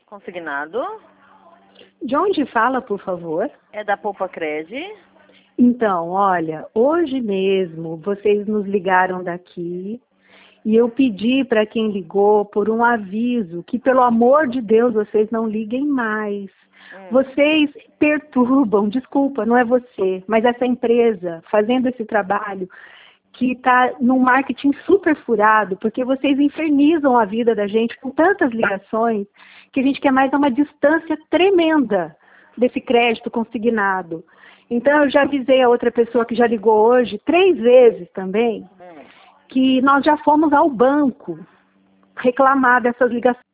Consignado. De onde fala, por favor? É da Poupa Cred. Então, olha, hoje mesmo vocês nos ligaram daqui e eu pedi para quem ligou por um aviso que, pelo amor de Deus, vocês não liguem mais. Vocês perturbam, desculpa, não é você, mas essa empresa fazendo esse trabalho que está num marketing super furado, porque vocês infernizam a vida da gente com tantas ligações que a gente quer mais a uma distância tremenda desse crédito consignado. Então, eu já avisei a outra pessoa que já ligou hoje 3 vezes também, que nós já fomos ao banco reclamar dessas ligações.